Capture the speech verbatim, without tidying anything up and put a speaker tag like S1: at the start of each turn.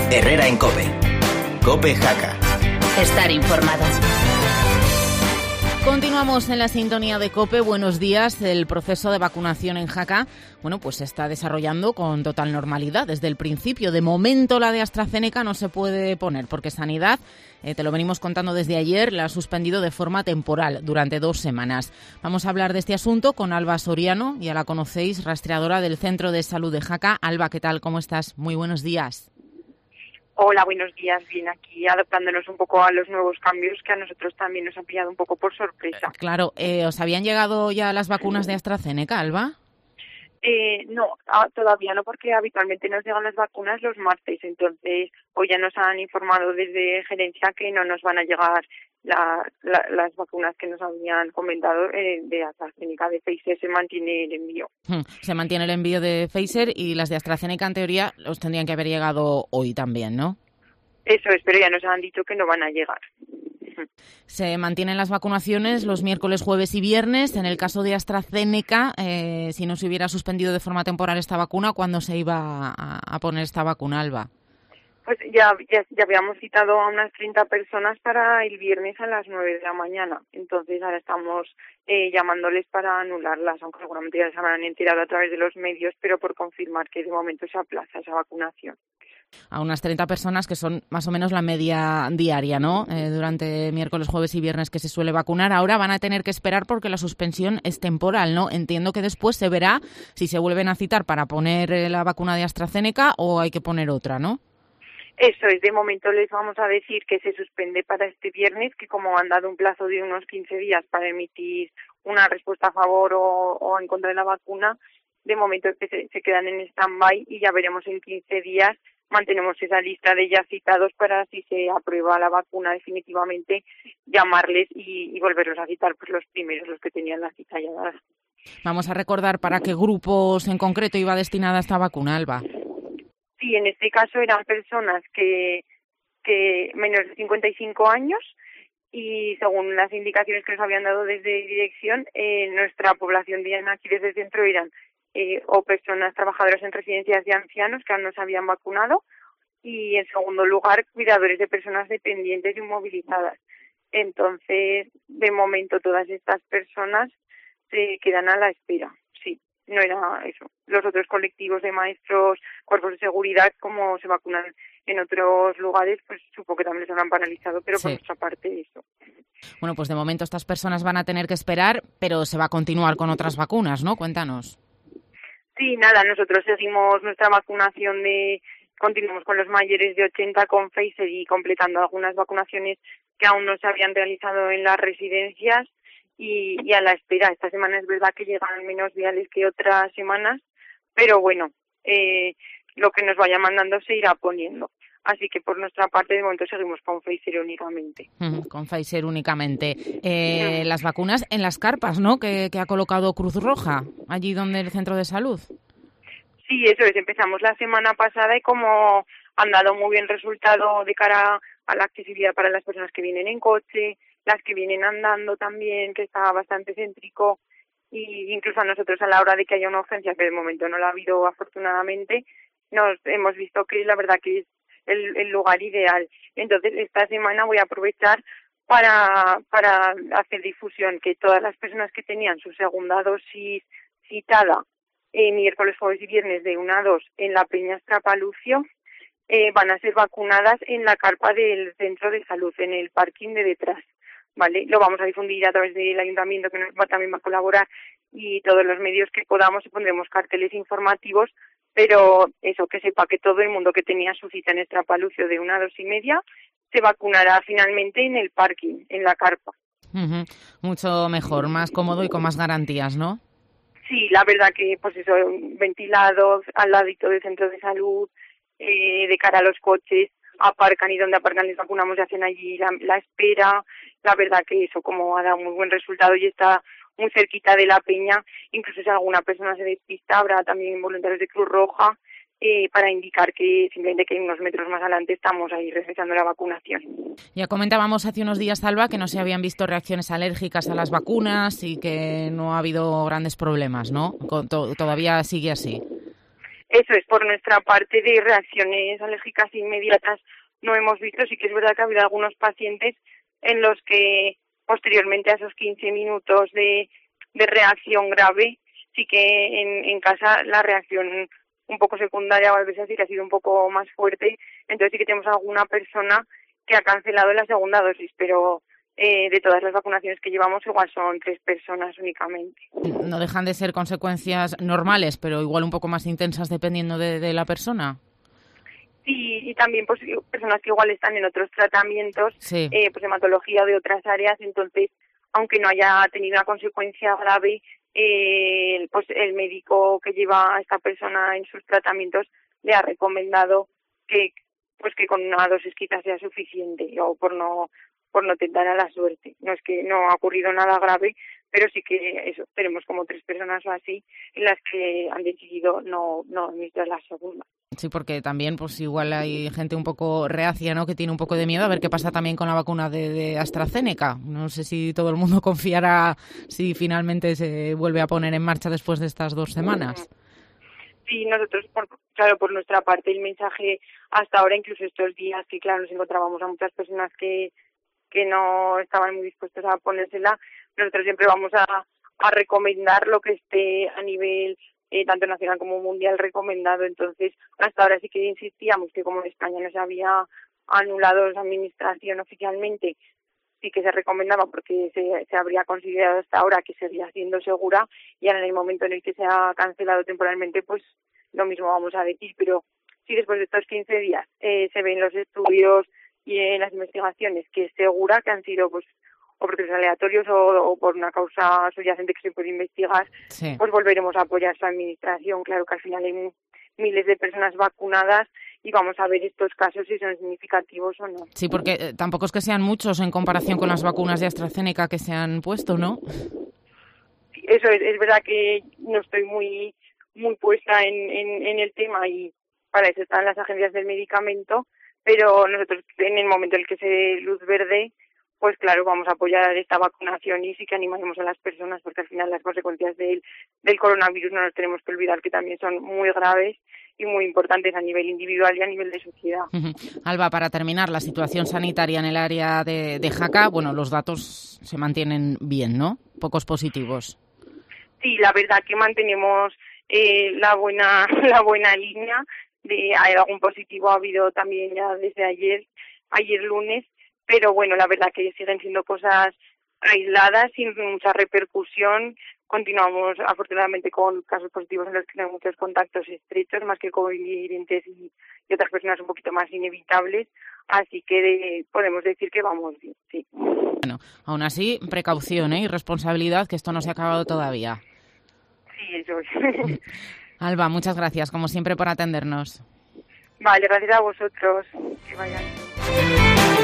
S1: Herrera en COPE. COPE Jaca.
S2: Estar informado.
S3: Continuamos en la sintonía de COPE. Buenos días. El proceso de vacunación en Jaca, bueno, pues se está desarrollando con total normalidad desde el principio. De momento la de AstraZeneca no se puede poner porque Sanidad, eh, te lo venimos contando desde ayer, la ha suspendido de forma temporal durante dos semanas. Vamos a hablar de este asunto con Alba Soriano, ya la conocéis, rastreadora del Centro de Salud de Jaca. Alba, ¿qué tal? ¿Cómo estás? Muy buenos días.
S4: Hola, buenos días. Bien, aquí adaptándonos un poco a los nuevos cambios que a nosotros también nos han pillado un poco por sorpresa.
S3: Claro, eh, ¿os habían llegado ya las vacunas de AstraZeneca, Alba?
S4: Eh, no, ah, todavía no, porque habitualmente nos llegan las vacunas los martes. Entonces, hoy ya nos han informado desde gerencia que no nos van a llegar la, la, las vacunas que nos habían comentado eh, de AstraZeneca. De Pfizer se mantiene el envío.
S3: Hmm, se mantiene el envío de Pfizer y las de AstraZeneca, en teoría, los tendrían que haber llegado hoy también, ¿no?
S4: Eso es, pero ya nos han dicho que no van a llegar.
S3: Se mantienen las vacunaciones los miércoles, jueves y viernes. En el caso de AstraZeneca, eh, si no se hubiera suspendido de forma temporal esta vacuna, ¿cuándo se iba a, a poner esta vacuna, Alba?
S4: Pues ya, ya, ya habíamos citado a unas treinta personas para el viernes a las nueve de la mañana. Entonces ahora estamos eh, llamándoles para anularlas, aunque seguramente ya se habrán enterado a través de los medios, pero por confirmar que de momento se aplaza esa vacunación.
S3: A unas treinta personas, que son más o menos la media diaria, ¿no? Eh, durante miércoles, jueves y viernes que se suele vacunar. Ahora van a tener que esperar porque la suspensión es temporal, ¿no? Entiendo que después se verá si se vuelven a citar para poner eh, la vacuna de AstraZeneca o hay que poner otra, ¿no?
S4: Eso es, de momento les vamos a decir que se suspende para este viernes, que como han dado un plazo de unos quince días para emitir una respuesta a favor o, o en contra de la vacuna, de momento que se, se quedan en stand-by y ya veremos en quince días. Mantenemos esa lista de ya citados para, si se aprueba la vacuna definitivamente, llamarles y, y volverlos a citar, pues los primeros, los que tenían la cita ya dada.
S3: Vamos a recordar para qué grupos en concreto iba destinada esta vacuna, Alba.
S4: Sí, en este caso eran personas que, que menos de cincuenta y cinco años y según las indicaciones que nos habían dado desde dirección, eh, nuestra población diana aquí desde el centro eran Eh, o personas trabajadoras en residencias de ancianos que aún no se habían vacunado y, en segundo lugar, cuidadores de personas dependientes y inmovilizadas. Entonces, de momento, todas estas personas se quedan a la espera. Sí, no era eso. Los otros colectivos de maestros, cuerpos de seguridad, como se vacunan en otros lugares, pues supongo que también les habrán paralizado, pero
S3: sí.
S4: Por nuestra parte eso.
S3: Bueno, pues de momento estas personas van a tener que esperar, pero se va a continuar con otras vacunas, ¿no? Cuéntanos.
S4: Sí, nada, nosotros seguimos nuestra vacunación de, continuamos con los mayores de ochenta con Pfizer y completando algunas vacunaciones que aún no se habían realizado en las residencias y, y a la espera. Esta semana es verdad que llegan menos viales que otras semanas, pero bueno, eh, lo que nos vaya mandando se irá poniendo. Así que por nuestra parte de momento seguimos con Pfizer únicamente.
S3: Mm, con Pfizer únicamente. Eh, las vacunas en las carpas, ¿no? Que, que ha colocado Cruz Roja, allí donde el centro de salud.
S4: Sí, eso es. Empezamos la semana pasada y como han dado muy bien resultado de cara a la accesibilidad para las personas que vienen en coche, las que vienen andando también, que está bastante céntrico, y incluso a nosotros a la hora de que haya una urgencia, que de momento no la ha habido afortunadamente, nos hemos visto que la verdad que es El, el lugar ideal. Entonces, esta semana voy a aprovechar para para hacer difusión, que todas las personas que tenían su segunda dosis citada eh, miércoles, jueves y viernes de una a dos en la Peña Estrapalucio eh, van a ser vacunadas en la carpa del centro de salud, en el parking de detrás, ¿vale? Lo vamos a difundir a través del ayuntamiento, que nos va, también va a colaborar, y todos los medios que podamos, y pondremos carteles informativos. Pero eso, que sepa que todo el mundo que tenía su cita en Estrapalucio de una a dos y media se vacunará finalmente en el parking, en la carpa.
S3: Uh-huh. Mucho mejor, más cómodo y con más garantías, ¿no?
S4: Sí, la verdad que, pues eso, ventilados, al ladito del centro de salud, eh, de cara a los coches, aparcan y donde aparcan les vacunamos y hacen allí la, la espera. La verdad que eso, como ha dado muy buen resultado y está muy cerquita de la peña, incluso si alguna persona se despista, habrá también voluntarios de Cruz Roja eh, para indicar que simplemente que unos metros más adelante estamos ahí realizando la vacunación.
S3: Ya comentábamos hace unos días, Alba, que no se habían visto reacciones alérgicas a las vacunas y que no ha habido grandes problemas, ¿no? To- todavía sigue así.
S4: Eso es, por nuestra parte de reacciones alérgicas inmediatas no hemos visto. Sí que es verdad que ha habido algunos pacientes en los que posteriormente a esos quince minutos de, de reacción grave, sí que en, en casa la reacción un poco secundaria o a veces sí que ha sido un poco más fuerte. Entonces sí que tenemos alguna persona que ha cancelado la segunda dosis, pero eh, de todas las vacunaciones que llevamos igual son tres personas únicamente.
S3: No dejan de ser consecuencias normales, pero igual un poco más intensas dependiendo de, de la persona.
S4: Sí, y también pues personas que igual están en otros tratamientos,
S3: sí.
S4: eh, pues hematología o de otras áreas, entonces aunque no haya tenido una consecuencia grave, eh, pues el médico que lleva a esta persona en sus tratamientos le ha recomendado que pues que con una dosis quizás sea suficiente, o por no por no tentar a la suerte. No es que no ha ocurrido nada grave, pero sí que eso, tenemos como tres personas o así en las que han decidido no no administrar la segunda.
S3: Sí, porque también pues igual hay gente un poco reacia, ¿no?, que tiene un poco de miedo a ver qué pasa también con la vacuna de, de AstraZeneca. No sé si todo el mundo confiará si finalmente se vuelve a poner en marcha después de estas dos semanas.
S4: Sí, nosotros, por, claro, por nuestra parte el mensaje hasta ahora, incluso estos días que claro nos encontrábamos a muchas personas que que no estaban muy dispuestos a ponérsela, nosotros siempre vamos a, a recomendar lo que esté a nivel eh, tanto nacional como mundial recomendado. Entonces, hasta ahora sí que insistíamos que como en España no se había anulado la administración oficialmente, sí que se recomendaba porque se, se habría considerado hasta ahora que seguía siendo segura, y ahora en el momento en el que se ha cancelado temporalmente, pues lo mismo vamos a decir. Pero si después de estos quince días eh, se ven los estudios y en las investigaciones que es segura que han sido pues o procesos aleatorios o, o por una causa subyacente que se puede investigar,
S3: sí.
S4: Pues volveremos a apoyar su administración. Claro que al final hay miles de personas vacunadas y vamos a ver estos casos si son significativos o no.
S3: Sí, porque eh, tampoco es que sean muchos en comparación con las vacunas de AstraZeneca que se han puesto, ¿no?
S4: Eso es, es verdad que no estoy muy muy puesta en, en, en el tema, y para eso están las agencias del medicamento, pero nosotros en el momento en el que se dé luz verde, pues claro, vamos a apoyar esta vacunación y sí que animaremos a las personas, porque al final las consecuencias del, del coronavirus no nos tenemos que olvidar que también son muy graves y muy importantes a nivel individual y a nivel de sociedad.
S3: Uh-huh. Alba, para terminar, la situación sanitaria en el área de, de Jaca, bueno, los datos se mantienen bien, ¿no? Pocos positivos.
S4: Sí, la verdad que mantenemos eh, la buena la buena línea. De hay algún positivo ha habido también ya desde ayer, ayer lunes, pero bueno, la verdad que siguen siendo cosas aisladas, sin mucha repercusión. Continuamos afortunadamente con casos positivos en los que tenemos muchos contactos estrechos, más que coincidentes y, y otras personas un poquito más inevitables, así que de, podemos decir que vamos bien, sí.
S3: Bueno, aún así, precaución, ¿eh? Y responsabilidad, que esto no se ha acabado todavía.
S4: Sí, eso es.
S3: Alba, muchas gracias, como siempre, por atendernos.
S4: Vale, gracias a vosotros. Que vayan.